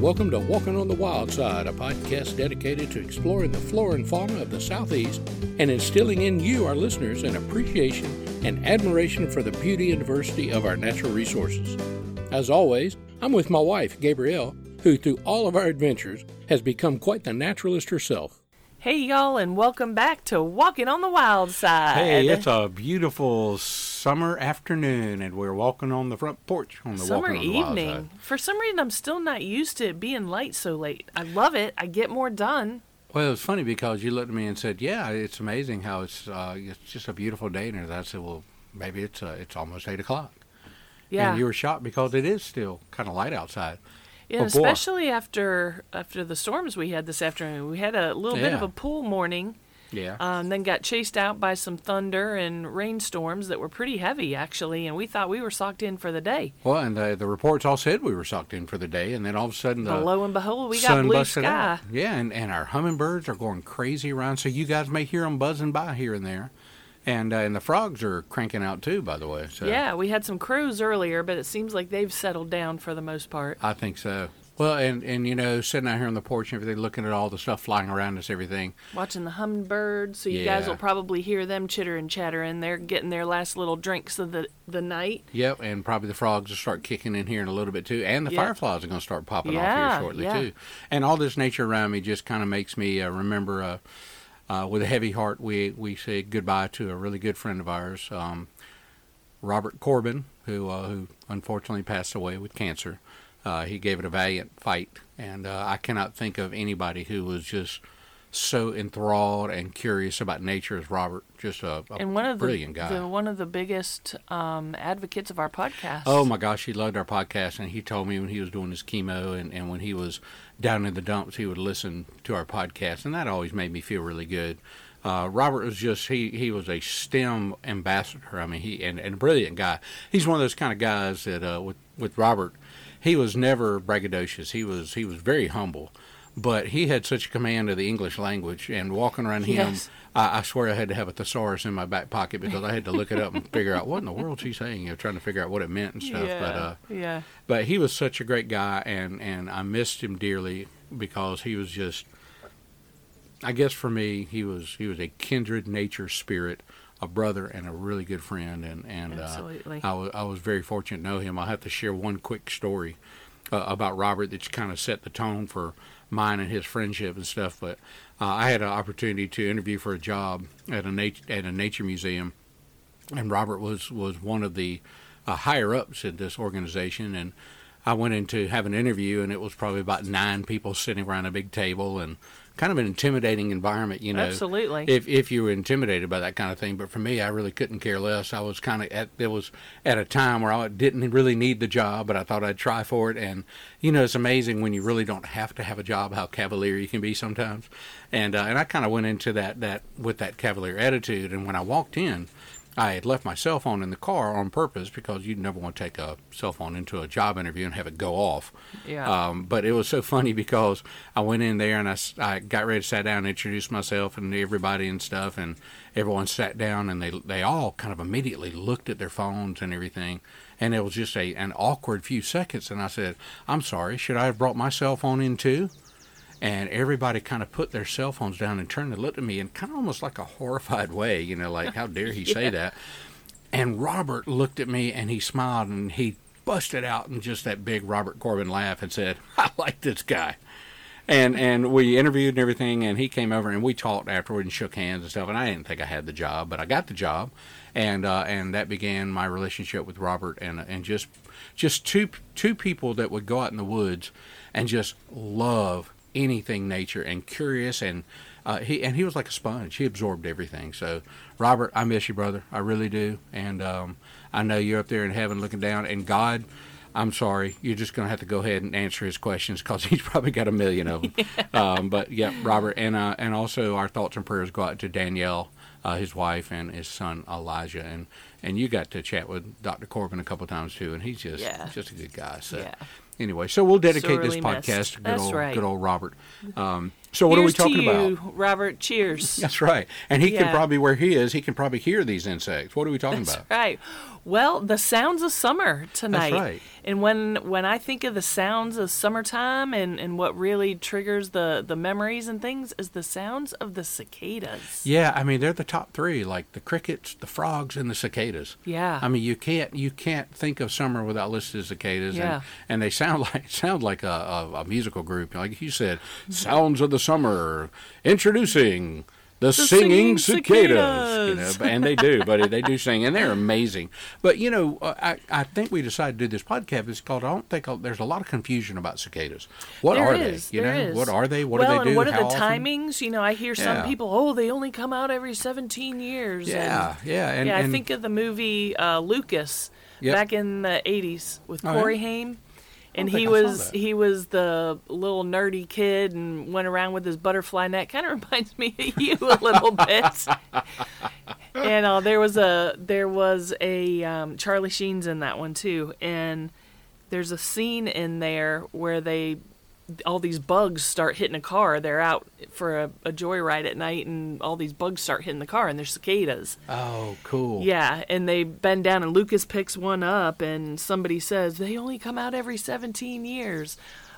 welcome to Walking on the Wild Side, a podcast dedicated to exploring the flora and fauna of the Southeast and instilling in you, our listeners, an appreciation and admiration for the beauty and diversity of our natural resources. As always, I'm with my wife, Gabrielle, who through all of our adventures has become quite the naturalist herself. Hey y'all, and welcome back to Walking on the Wild Side. Hey, it's a beautiful summer afternoon, and we're walking on the front porch on the summer Walking on the Wild evening. Side. For some reason, I'm still not used to it being light so late. I love it. I get more done. Well, it was funny because you looked at me and said, "Yeah, it's amazing how it's just a beautiful day." And I said, "Well, maybe it's almost 8 o'clock." Yeah. And you were shocked because it is still kind of light outside. Yeah, especially after the storms we had this afternoon. We had a little bit of a pool morning. Yeah. Then got chased out by some thunder and rainstorms that were pretty heavy, actually, and we thought we were socked in for the day. Well, and the reports all said we were socked in for the day, and then all of a sudden lo and behold, we got blue sky. Out. Yeah, and our hummingbirds are going crazy around, so you guys may hear them buzzing by here and there. And the frogs are cranking out too, by the way. So. Yeah, we had some crows earlier, but it seems like they've settled down for the most part. I think so. Well, and you know, sitting out here on the porch and everything, looking at all the stuff flying around us, everything. Watching the hummingbirds, so you guys will probably hear them chitter and chattering. They're getting their last little drinks of the night. Yep, and probably the frogs will start kicking in here in a little bit too. And the fireflies are going to start popping off here shortly too. And all this nature around me just kind of makes me remember... with a heavy heart, we say goodbye to a really good friend of ours, Robert Corbin, who unfortunately passed away with cancer. He gave it a valiant fight, and I cannot think of anybody who was just so enthralled and curious about nature as Robert. Just a brilliant guy. One of the biggest advocates of our podcast. Oh my gosh, he loved our podcast, and he told me when he was doing his chemo and when he was down in the dumps, he would listen to our podcast, and that always made me feel really good. Robert was just, he was a STEM ambassador. I mean, he and a brilliant guy. He's one of those kind of guys that with Robert, he was never braggadocious. He was very humble. But he had such a command of the English language, and walking around him, I swear I had to have a thesaurus in my back pocket because I had to look it up and figure out what in the world's he saying, trying to figure out what it meant and stuff. But he was such a great guy, and I missed him dearly because he was just, I guess for me, he was a kindred nature spirit, a brother, and a really good friend, and Absolutely. I was very fortunate to know him. I'll have to share one quick story about Robert that's kind of set the tone for mine and his friendship and stuff. But I had an opportunity to interview for a job at a nature museum, and Robert was one of the higher ups at this organization. And I went in to have an interview, and it was probably about 9 people sitting around a big table, and kind of an intimidating environment, you know. Absolutely. If you were intimidated by that kind of thing. But for me, I really couldn't care less. I was kind of it was at a time where I didn't really need the job, but I thought I'd try for it. And, you know, it's amazing when you really don't have to have a job, how cavalier you can be sometimes. And I kind of went into that with that cavalier attitude. And when I walked in, I had left my cell phone in the car on purpose because you'd never want to take a cell phone into a job interview and have it go off. Yeah. But it was so funny because I went in there and I got ready to sit down and introduce myself and everybody and stuff, and everyone sat down and they all kind of immediately looked at their phones and everything. And it was just an awkward few seconds. And I said, "I'm sorry, should I have brought my cell phone in too?" And everybody kind of put their cell phones down and turned and looked at me in kind of almost like a horrified way, you know, like, how dare he say that? And Robert looked at me and he smiled and he busted out in just that big Robert Corbin laugh and said, "I like this guy." And we interviewed and everything, and he came over and we talked afterward and shook hands and stuff. And I didn't think I had the job, but I got the job. And that began my relationship with Robert, and just two people that would go out in the woods and just love anything nature and curious, and he was like a sponge. He absorbed everything. So Robert, I miss you, brother. I really do. And I know you're up there in heaven looking down, and God, I'm sorry, you're just going to have to go ahead and answer his questions because he's probably got a million of them. But yeah, Robert, and also our thoughts and prayers go out to Danielle, his wife, and his son Elijah, and you got to chat with Dr. Corbin a couple times too, and he's just a good guy. So anyway, so we'll dedicate this podcast to good old Robert. So what are we Here's talking to you, about? Robert? Cheers. That's right. And he can Yeah. probably, where he is, he can probably hear these insects. What are we talking That's about? right. Well, the sounds of summer tonight. That's right. And when I think of the sounds of summertime and what really triggers the memories and things is the sounds of the cicadas. Yeah, I mean they're the top three, like the crickets, the frogs, and the cicadas. Yeah. I mean you can't think of summer without listening to cicadas. Yeah. And they sound like a musical group, like you said, sounds of the summer, introducing the singing cicadas. You know, and they do, but they do sing, and they're amazing. But you know, I think we decided to do this podcast. It's called. I don't think there's a lot of confusion about cicadas. What There are is, they? You there know, is. what are they? What well, do they do? and what are How the often? timings? You know, I hear some Yeah. people, oh, they only come out every 17 years. Yeah, yeah, and, yeah, I and think of the movie Lucas Yep. back in the 80s with Oh, Corey yeah? Haim. And think he I saw was that. he was the little nerdy kid and went around with his butterfly net. Kind of reminds me of you a little bit. And there was a Charlie Sheen's in that one too. And there's a scene in there where all these bugs start hitting a car. They're out for a joyride at night, and all these bugs start hitting the car, and they're cicadas. Oh, cool. Yeah, and they bend down, and Lucas picks one up, and somebody says, they only come out every 17 years.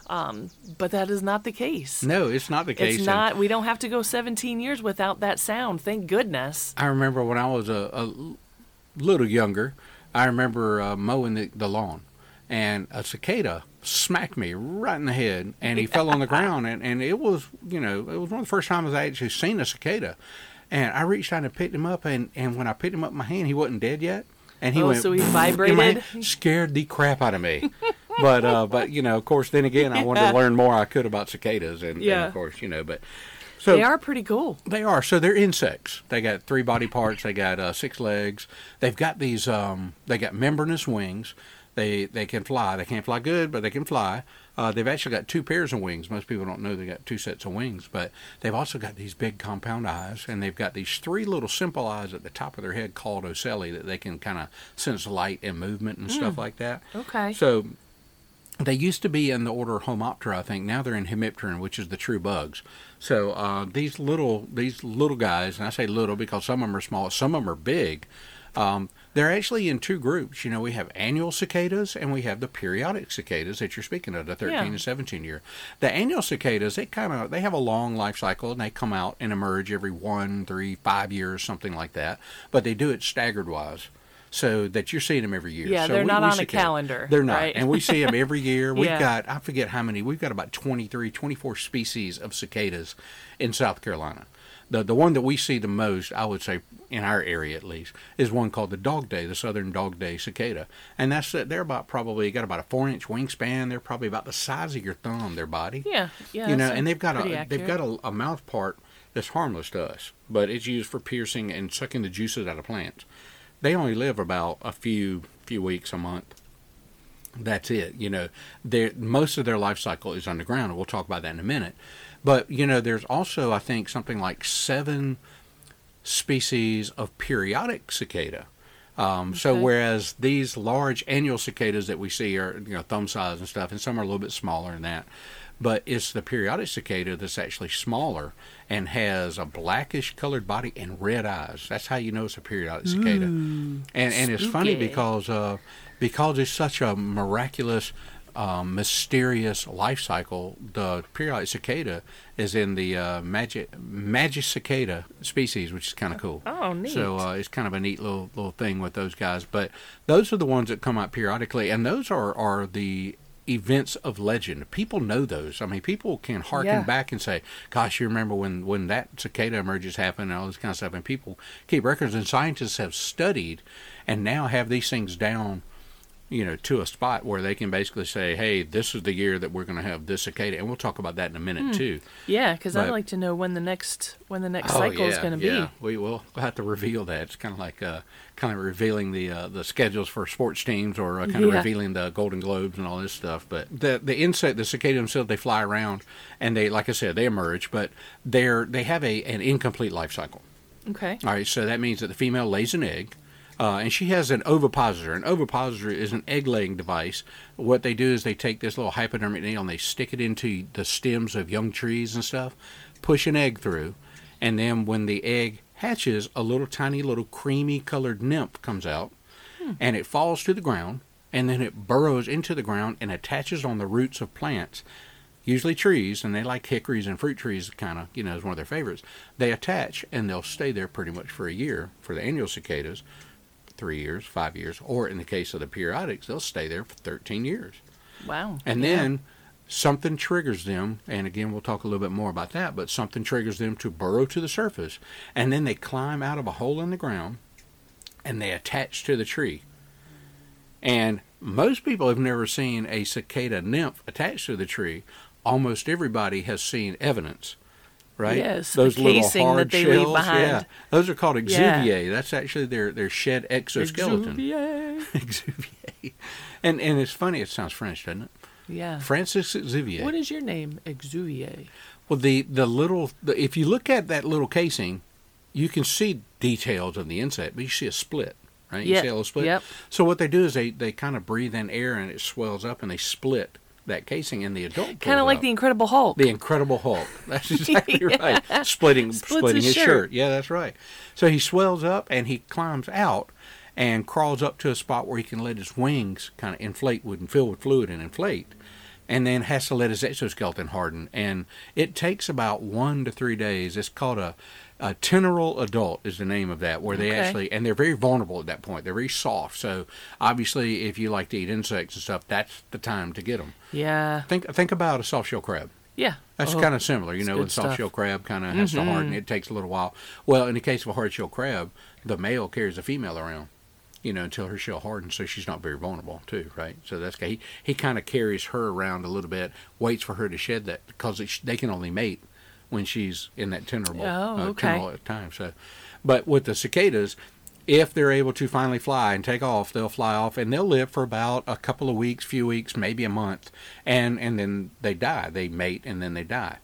But that is not the case. No, it's not the case. It's not. We don't have to go 17 years without that sound. Thank goodness. I remember when I was a little younger, I remember mowing the lawn, and a cicada smacked me right in the head, and he fell on the ground, and it was, you know, it was one of the first times I actually seen a cicada. And I reached out and picked him up, and when I picked him up in my hand, he wasn't dead yet. And he went, so he in my vibrated? hand, scared the crap out of me. But you know, of course, then again, I wanted to learn more I could about cicadas, and of course, you know, but so They are pretty cool. they are. So they're insects. They got 3 body parts. They got 6 legs. They've got these. They got membranous wings. They can fly. They can't fly good, but they can fly. They've actually got 2 pairs of wings. Most people don't know they got 2 sets of wings, but they've also got these big compound eyes, and they've got these 3 little simple eyes at the top of their head called ocelli that they can kind of sense light and movement and stuff like that. Okay. So they used to be in the order Homoptera, I think. Now they're in Hemipteran, which is the true bugs. So these little guys, and I say little because some of them are small, some of them are big. They're actually in 2 groups. You know, we have annual cicadas and we have the periodic cicadas that you're speaking of, the 13 and 17 year. The annual cicadas, they have a long life cycle, and they come out and emerge every 1, 3, 5 years, something like that. But they do it staggered wise, so that you're seeing them every year. Yeah, So they're not on a cicada. calendar. They're not. right? And we see them every year. We've Yeah. got, I forget how many, we've got about 23, 24 species of cicadas in South Carolina. The one that we see the most, I would say, in our area at least, is one called the dogday, the southern dogday cicada. And they're about got about a 4-inch wingspan. They're probably about the size of your thumb, their body. Yeah. You know, and they've got pretty a mouth part that's harmless to us, but it's used for piercing and sucking the juices out of plants. They only live about a few weeks, a month. That's it. You know, most of their life cycle is underground, and we'll talk about that in a minute. But, you know, there's also, I think, something like 7 species of periodic cicada. So whereas these large annual cicadas that we see are, you know, thumb size and stuff, and some are a little bit smaller than that, but it's the periodic cicada that's actually smaller and has a blackish colored body and red eyes. That's how you know it's a periodic cicada. And it's funny spooky. because it's such a miraculous, mysterious life cycle. The periodic cicada is in the Magicicada species, which is kind of cool. Oh, neat. So it's kind of a neat little thing with those guys. But those are the ones that come out periodically, and those are the events of legend. People know those. I mean, people can harken back and say, gosh, you remember when that cicada emerges happened and all this kind of stuff. And people keep records, and scientists have studied and now have these things down, you know, to a spot where they can basically say, hey, this is the year that we're going to have this cicada. And we'll talk about that in a minute too. Yeah, because I'd like to know when the next cycle is going to be. We'll have to reveal that. It's kind of like kind of revealing the schedules for sports teams, or kind of revealing the Golden Globes and all this stuff. But the insect, the cicada themselves, they fly around, and they, like I said, they emerge, but they have an incomplete life cycle. Okay. All right, so that means that the female lays an egg. And she has an ovipositor. An ovipositor is an egg-laying device. What they do is they take this little hypodermic needle and they stick it into the stems of young trees and stuff, push an egg through, and then when the egg hatches, a little tiny little creamy colored nymph comes out, and it falls to the ground, and then it burrows into the ground and attaches on the roots of plants, usually trees, and they like hickories and fruit trees, kind of, is one of their favorites. They attach, and they'll stay there pretty much for a year. For the annual cicadas, 3 years, 5 years, or in the case of the periodics, they'll stay there for 13 years. Wow. And then something triggers them, and again, we'll talk a little bit more about that, but something triggers them to burrow to the surface, and then they climb out of a hole in the ground, and they attach to the tree. And most people have never seen a cicada nymph attached to the tree. Almost everybody has seen evidence, right? Yes, those the little casing hard that they shells, leave behind. yeah, those are called exuviae. Yeah. That's actually their shed exoskeleton. Exuviae. Exuviae. And it's funny. It sounds French, doesn't it? Yeah. Francis Exuviae. What is your name? Exuviae. Well, if you look at that little casing, you can see details of the insect, but you see a split. Right? You see a little split? Yep. So what they do is they kind of breathe in air and it swells up and they split that casing and the adult Kind of like the Incredible Hulk. The Incredible Hulk. That's exactly right. Splitting his shirt. Yeah, that's right. So he swells up and he climbs out and crawls up to a spot where he can let his wings kind of inflate and fill with fluid and inflate. And then has to let his exoskeleton harden. And it takes about 1 to 3 days. It's called a tenural adult is the name of that, where they actually, and they're very vulnerable at that point. They're very soft. So obviously, if you like to eat insects and stuff, that's the time to get them. Yeah. Think about a soft shell crab. Yeah. That's kind of similar, when soft shell crab kind of has to harden. It takes a little while. Well, in the case of a hard shell crab, the male carries the female around, until her shell hardens, so she's not very vulnerable too, right? So that's he kind of carries her around a little bit, waits for her to shed that, because they can only mate when she's in that tenural time. So, but with the cicadas, if they're able to finally fly and take off, they'll fly off and they'll live for about a couple of weeks, few weeks, maybe a month, and then they die. They mate and then they die.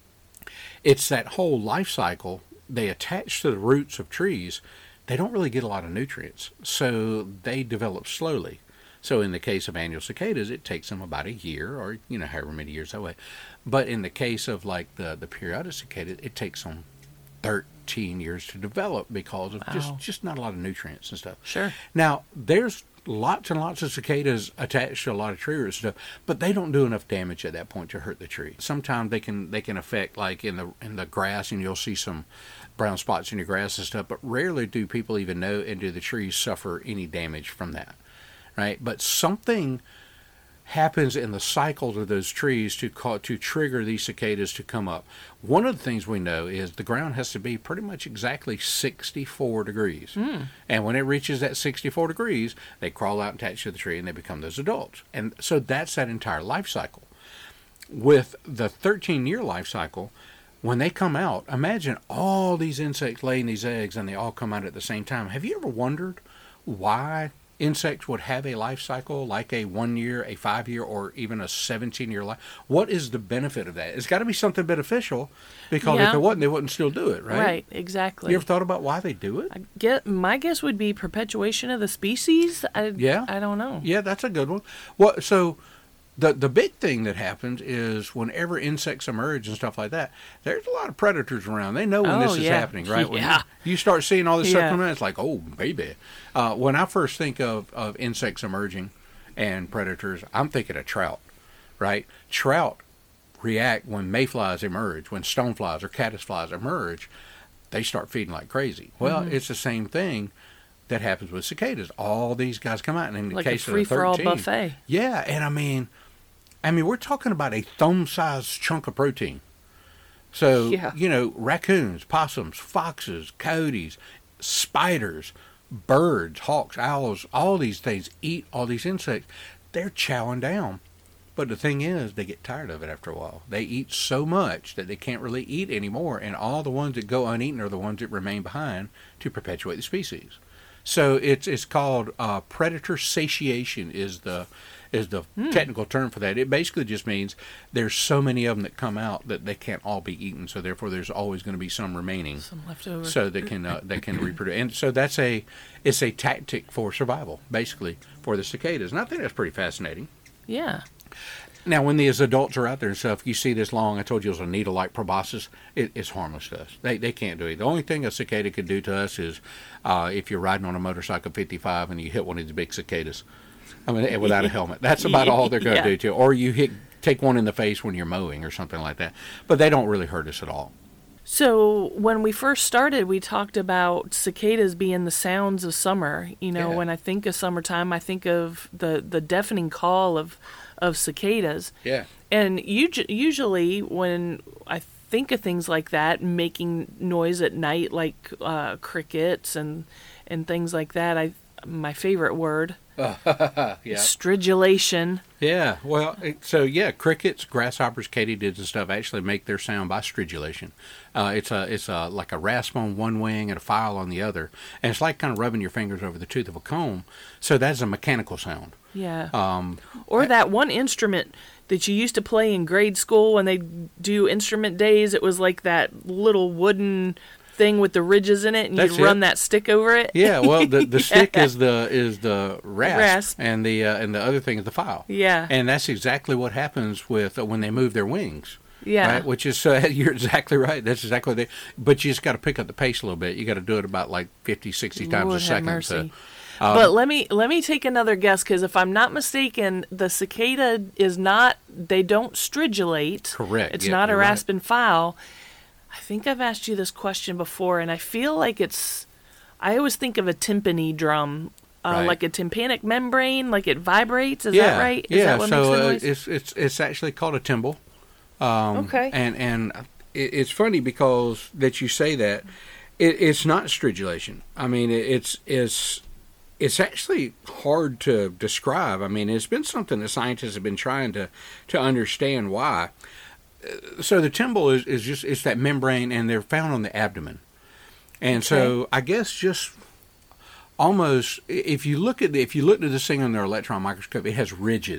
It's that whole life cycle. They attach to the roots of trees. They don't really get a lot of nutrients, so they develop slowly. So in the case of annual cicadas, it takes them about a year or, however many years that way. But in the case of like the periodic cicada, it takes them 13 years to develop because of just not a lot of nutrients and stuff. Sure. Now, there's lots and lots of cicadas attached to a lot of tree roots and stuff, but they don't do enough damage at that point to hurt the tree. Sometimes they can affect, like in the grass, and you'll see some brown spots in your grass and stuff, but rarely do people even know, and do the trees suffer any damage from that. Right, but something happens in the cycles of those trees to trigger these cicadas to come up. One of the things we know is the ground has to be pretty much exactly 64 degrees, and when it reaches that 64 degrees, they crawl out and attach to the tree, and they become those adults. And so that's that entire life cycle. With the 13-year life cycle, when they come out, imagine all these insects laying these eggs, and they all come out at the same time. Have you ever wondered why insects would have a life cycle like a 1 year, a 5 year, or even a 17-year life? What is the benefit of that? It's got to be something beneficial, because if it wasn't, they wouldn't still do it, right? Right, exactly. You ever thought about why they do it? My guess would be perpetuation of the species. I don't know. Yeah, that's a good one. Well, so the big thing that happens is whenever insects emerge and stuff like that, there's a lot of predators around. They know when this is happening, right? When you start seeing all this stuff coming in, it's like, oh, baby. When I first think of insects emerging and predators, I'm thinking of trout, right? Trout react when mayflies emerge, when stoneflies or caddisflies emerge, they start feeding like crazy. Well, it's the same thing that happens with cicadas. All these guys come out, and in the case of the 13, free-for-all buffet. Yeah, and I mean, we're talking about a thumb-sized chunk of protein. So, raccoons, possums, foxes, coyotes, spiders, birds, hawks, owls, all these things eat all these insects. They're chowing down. But the thing is, they get tired of it after a while. They eat so much that they can't really eat anymore, and all the ones that go uneaten are the ones that remain behind to perpetuate the species. So it's called predator satiation is the is the technical term for that. It basically just means there's so many of them that come out that they can't all be eaten. So therefore, there's always going to be some remaining, Some left over. so they can reproduce. And so it's a tactic for survival, basically, for the cicadas. And I think that's pretty fascinating. Yeah. Now, when these adults are out there and stuff, you see this long, I told you it was a needle-like proboscis, it's harmless to us. They can't do it. The only thing a cicada could do to us is if you're riding on a motorcycle 55 and you hit one of these big cicadas, I mean, without a helmet. That's about all they're going to do to you. Or you take one in the face when you're mowing or something like that. But they don't really hurt us at all. So when we first started, we talked about cicadas being the sounds of summer. You know, Yeah. when I think of summertime, I think of the deafening call of cicadas. Yeah. And usually when I think of things like that, making noise at night, like crickets and things like that, my favorite word, Yeah. stridulation. Yeah, well, crickets, grasshoppers, katydids, and stuff actually make their sound by stridulation. It's like a rasp on one wing and a file on the other, and it's like kind of rubbing your fingers over the tooth of a comb. So that's a mechanical sound. Yeah. Or that one instrument that you used to play in grade school when they do instrument days. It was like that little wooden thing with the ridges in it, and That's you run it. that stick over it. Yeah, well, the stick is the rasp, Rasp. and the other thing is the file. Yeah. And that's exactly what happens with when they move their wings. Yeah. Right? Which is you're exactly right. That's exactly what but you just got to pick up the pace a little bit. You got to do it about like 50, 60 times Lord a have second. mercy. So, But let me take another guess, because if I'm not mistaken, the cicada is not. They don't stridulate. Correct. It's Yep, not a you're right. rasp and file. I think I've asked you this question before, and I feel like it's. I always think of a timpani drum, Right. like a tympanic membrane, like it vibrates. Is that right? Is Yeah. that what makes the So noise? it's actually called a timbal. Okay. And it's funny because that you say that. It's not stridulation. I mean, it's actually hard to describe. I mean, it's been something that scientists have been trying to understand why. So the timbal is that membrane, and they're found on the abdomen. And so I guess just almost if you look at this thing under an electron microscope, it has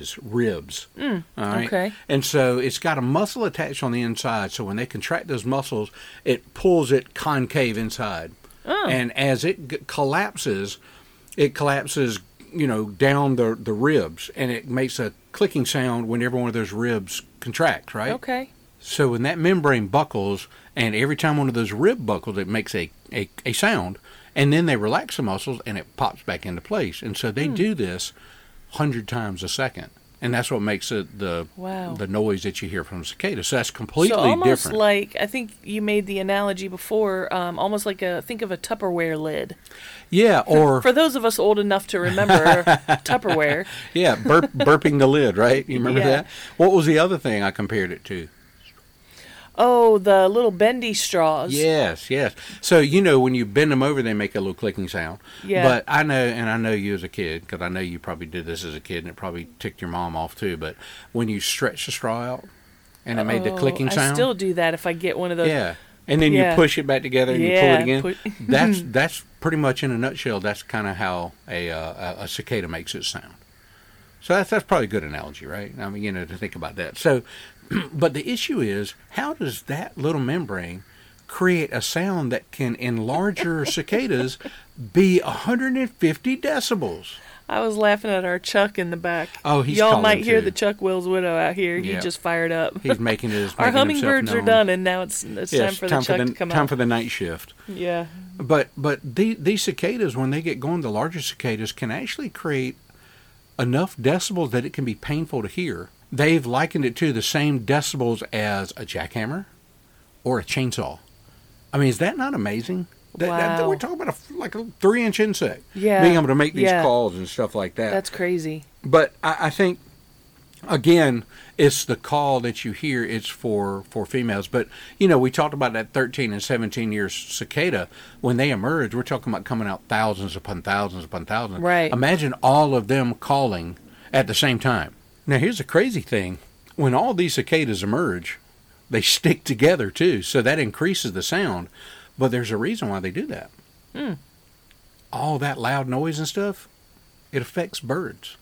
ribs. All right. Okay. And so it's got a muscle attached on the inside. So when they contract those muscles, it pulls it concave inside. Oh. And as it collapses, down the ribs, and it makes a clicking sound when every one of those ribs contracts, right? Okay. So when that membrane buckles, and every time one of those rib buckles, it makes a sound, and then they relax the muscles, and it pops back into place. And so they do this 100 times a second. And that's what makes it the noise that you hear from cicadas. So that's completely So almost different. like, I think you made the analogy before, almost like think of a Tupperware lid. Yeah, or For those of us old enough to remember Tupperware. yeah, burping the lid, right? You remember Yeah. that? What was the other thing I compared it to? Oh, the little bendy straws. Yes. So, when you bend them over, they make a little clicking sound. Yeah. But I know you as a kid, because I know you probably did this as a kid, and it probably ticked your mom off too. But when you stretch the straw out, and it made the clicking sound. I still do that if I get one of those. Yeah. And then you push it back together and you pull it again. That's pretty much in a nutshell. That's kind of how a cicada makes its sound. So that's probably a good analogy, right? I mean, to think about that. So, but the issue is, how does that little membrane create a sound that can, in larger cicadas, be 150 decibels? I was laughing at our Chuck in the back. Oh, he's Y'all calling might hear too. the Chuck Will's widow out here. He Yeah. just fired up. He's making his Our making hummingbirds himself are known. done, and now it's time for the Chuck to come time out. for the night shift. Yeah. But these cicadas, when they get going, the larger cicadas can actually create enough decibels that it can be painful to hear. They've likened it to the same decibels as a jackhammer or a chainsaw. I mean, is that not amazing? Wow. We're talking about a 3-inch insect Yeah. being able to make these Yeah. calls and stuff like that. That's crazy. But I think, again, it's the call that you hear. It's for females. But, we talked about that 13 and 17 year cicada. When they emerge, we're talking about coming out thousands upon thousands upon thousands. Right. Imagine all of them calling at the same time. Now, here's the crazy thing. When all these cicadas emerge, they stick together, too. So that increases the sound. But there's a reason why they do that. All that loud noise and stuff, it affects birds.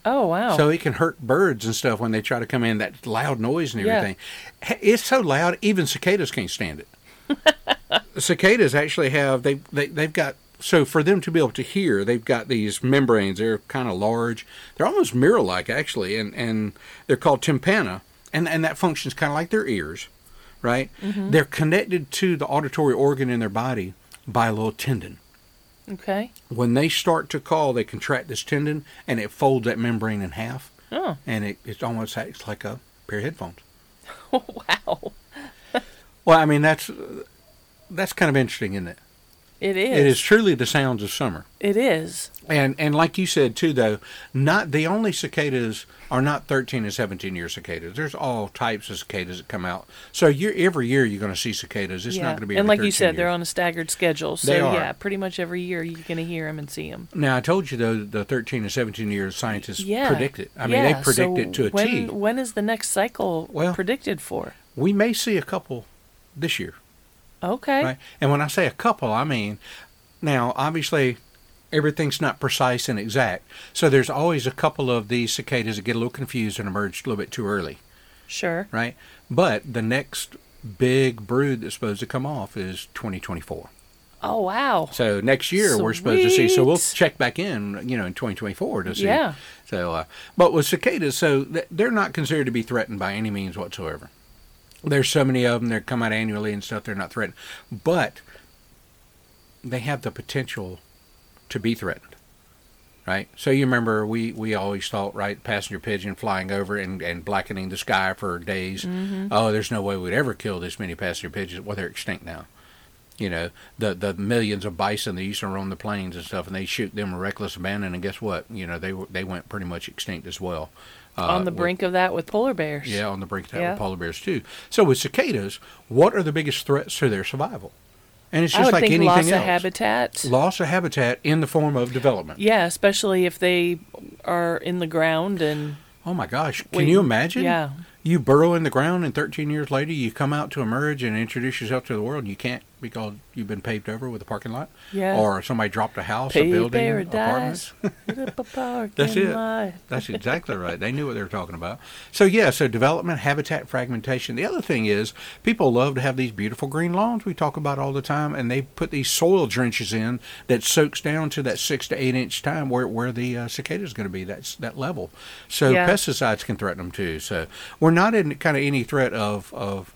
Oh, wow. So it can hurt birds and stuff when they try to come in, that loud noise and Yeah. everything. It's so loud, even cicadas can't stand it. Cicadas actually have, they've got, so for them to be able to hear, they've got these membranes. They're kind of large. They're almost mirror-like, actually, and they're called tympana, and that functions kind of like their ears, right? Mm-hmm. They're connected to the auditory organ in their body by a little tendon. Okay. When they start to call, they contract this tendon, and it folds that membrane in half, Oh, and it almost acts like a pair of headphones. wow. Well, I mean, that's kind of interesting, isn't it? It is. It is truly the sounds of summer. It is. And like you said, too, though, not the only cicadas are not 13 and 17-year cicadas. There's all types of cicadas that come out. So every year you're going to see cicadas. It's not going to be and every like you said, 13 they're years. on a staggered schedule. So, They are. yeah, pretty much every year you're going to hear them and see them. Now, I told you, though, the 13 and 17-year scientists Yeah. predict it. I mean, they predict it to a T. When is the next cycle Well- predicted for? We may see a couple this year. Okay. Right? And when I say a couple, I mean, now, obviously, everything's not precise and exact. So there's always a couple of these cicadas that get a little confused and emerge a little bit too early, Sure. right? But the next big brood that's supposed to come off is 2024. Oh, wow. So next year we're supposed to see. So we'll Sweet. check back in, in 2024 to see. Yeah. So, but with cicadas, so they're not considered to be threatened by any means whatsoever. There's so many of them that come out annually and stuff. They're not threatened, but they have the potential to be threatened, right? So you remember we always thought, right, passenger pigeon flying over and blackening the sky for days. Mm-hmm. Oh, there's no way we'd ever kill this many passenger pigeons. Well, they're extinct now. The millions of bison that used to roam the plains and stuff, and they shoot them with reckless abandon, and guess what? They went pretty much extinct as well. On the brink of that with polar bears. Yeah, on the brink of that Yeah. with polar bears too. So with cicadas, what are the biggest threats to their survival? And it's I just would like think anything loss else. of habitat. Loss of habitat in the form of development. Yeah, especially if they are in the ground and Oh my gosh. Can Wait, you imagine? yeah. You burrow in the ground and 13 years later you come out to emerge and introduce yourself to the world and you can't because you've been paved over with a parking lot? Yeah. Or somebody dropped a house, a paved building, paradise. apartments. That's That's it. That's exactly right. They knew what they were talking about. So so development, habitat fragmentation. The other thing is people love to have these beautiful green lawns we talk about all the time, and they put these soil drenches in that soaks down to that 6 to 8 inch time where the cicada is going to be, that level. So Yeah. pesticides can threaten them too. So we're not in kind of any threat of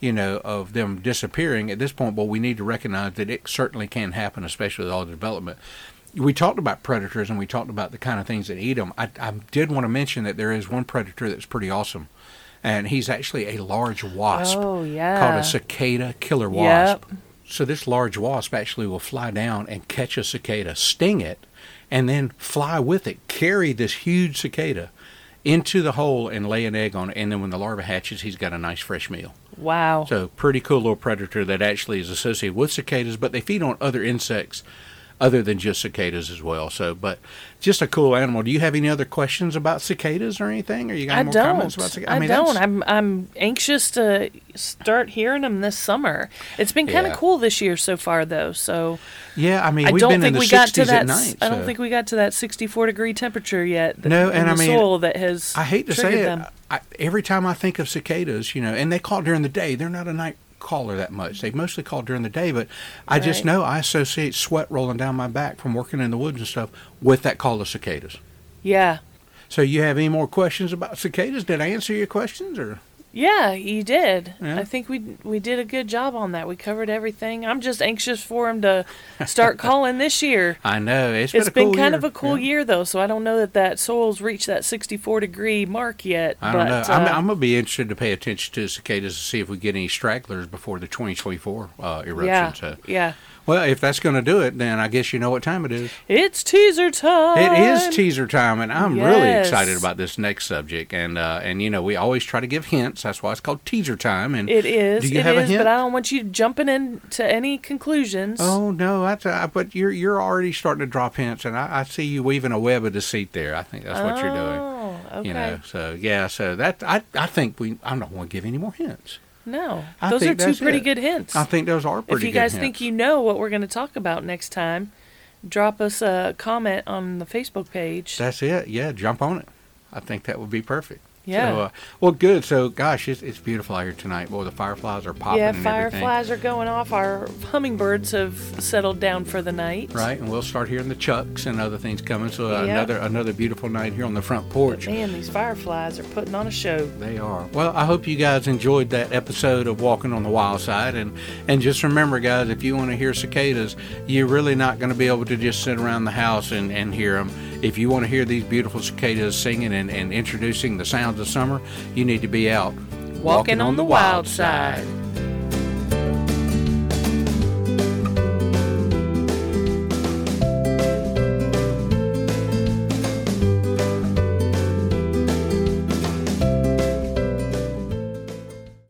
them disappearing at this point, but we need to recognize that it certainly can happen, especially with all the development. We talked about predators and we talked about the kind of things that eat them. I did want to mention that there is one predator that's pretty awesome, and he's actually a large wasp Oh, yeah. called a cicada killer wasp. Yep. So this large wasp actually will fly down and catch a cicada, sting it, and then fly with it, carry this huge cicada into the hole and lay an egg on it. And then when the larva hatches, he's got a nice fresh meal. Wow. So pretty cool little predator that actually is associated with cicadas, but they feed on other insects other than just cicadas as well. So, but just a cool animal. Do you have any other questions about cicadas or anything? Or you got I any more don't. comments about cicadas? I mean, don't. that's- I'm anxious to start hearing them this summer. It's been kind of Yeah. cool this year so far, though. So Yeah, I mean, I we've don't been in think the we got to 60s that. at night. I don't so- think we got to that 64-degree temperature yet. No, in and the I mean, soil that has. I hate to say triggered it. them. Every time I think of cicadas, and they call during the day. They're not a night caller that much. They mostly call during the day, but I just Right. know I associate sweat rolling down my back from working in the woods and stuff with that call of cicadas. Yeah. So you have any more questions about cicadas? Did I answer your questions or? Yeah, you did. Yeah. I think we did a good job on that. We covered everything. I'm just anxious for him to start calling this year. I know It's been been cool kind year. of a cool Yeah. year, though, so I don't know that soil's reached that 64-degree mark yet. I don't but, know. I'm gonna be interested to pay attention to cicadas to see if we get any stragglers before the 2024 eruption. yeah, So, yeah. well, if that's going to do it, then I guess you know what time it is. It's teaser time. It is teaser time, and I'm really Yes. excited about this next subject. And we always try to give hints. That's why it's called teaser time. And It is. Do you It have a is, hint? but I don't want you jumping into any conclusions. Oh no, but you're already starting to drop hints, and I see you weaving a web of deceit there. I think that's what you're doing. Oh, okay. So yeah, so that I think I don't want to give any more hints. No, I those are think two that's pretty it. good hints. I think those are pretty if you good guys hints. think you know what we're going to talk about next time, drop us a comment on the Facebook page. That's it. Yeah, jump on it. I think that would be perfect. Yeah. So, well, good. So, gosh, it's beautiful out here tonight. Boy, the fireflies are popping Yeah, and everything. fireflies are going off. Our hummingbirds have settled down for the night. Right, and we'll start hearing the chucks and other things coming. So Yeah. another beautiful night here on the front porch. Man, these fireflies are putting on a show. They are. Well, I hope you guys enjoyed that episode of Walking on the Wild Side. And just remember, guys, if you want to hear cicadas, you're really not going to be able to just sit around the house and hear them. If you want to hear these beautiful cicadas singing and introducing the sounds of summer, you need to be out Walking on the wild side.